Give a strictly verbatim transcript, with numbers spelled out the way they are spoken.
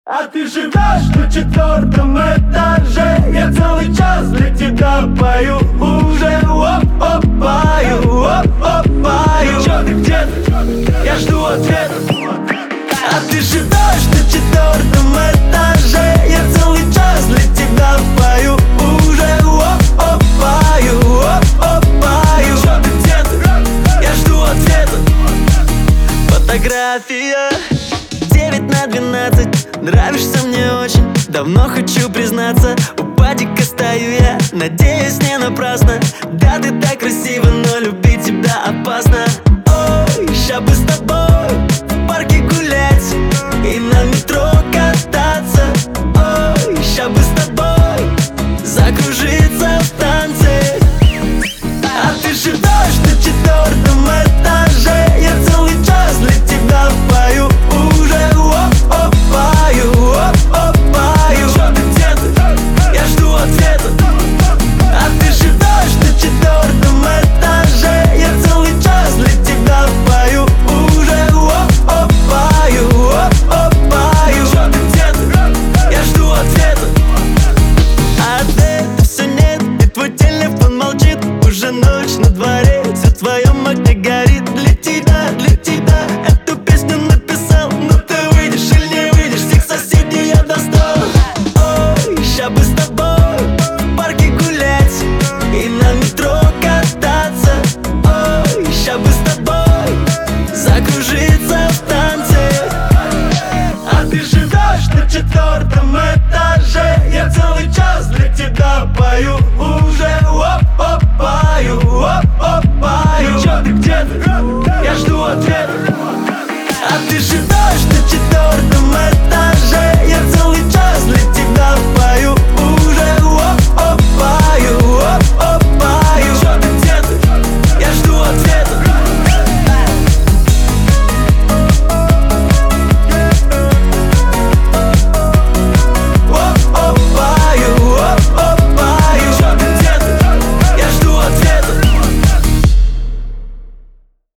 А ты живешь на четвертом этаже. Я целый час для тебя пою уже. Оп-оп, пою, оп-оп, пою. Чё ты, где ты? Я жду ответа. А ты живешь на четвертом этаже. Я целый час для тебя пою уже. Оп-оп, пою, оп-оп, пою. Чё ты, где ты? Я жду ответа. Фотография девять на двенадцать. Нравишься мне очень, давно хочу признаться. У падика стою я, надеюсь, не напрасно. Да, ты так красива, но любить тебя опасно. Ой, ща бы с тобой в парке гулять и на метро кататься. Ой, ща бы с тобой закружиться в танце. А ты живешь на четвертом этаже. Я целый час для тебя пою уже. Оп-оп, пою, оп-оп, пою. Чё ты, где ты? Я жду ответа. А ты живешь на четвертом этаже. Я целый час для тебя пою уже. Оп-оп, пою, оп-оп, пою. Чё ты, где ты? Я жду ответа. А ответа всё нет, и твой телефон молчит. Уже ночь на дворе, всё в твоем окне горит. Для тебя, для тебя эту песню написал. Но ты выйдешь или не выйдешь, всех соседей я достал. Ой, ща бы с тобой в парке гулять и на метро кататься. Ой, ща бы с тобой закружиться в танце. А ты живешь на четвертом этаже. Я целый час для тебя пою уже. Оп-оп, пою, оп-оп, пою. Чё ты, где ты? Я жду ответа. А ты живешь на четвертом этаже.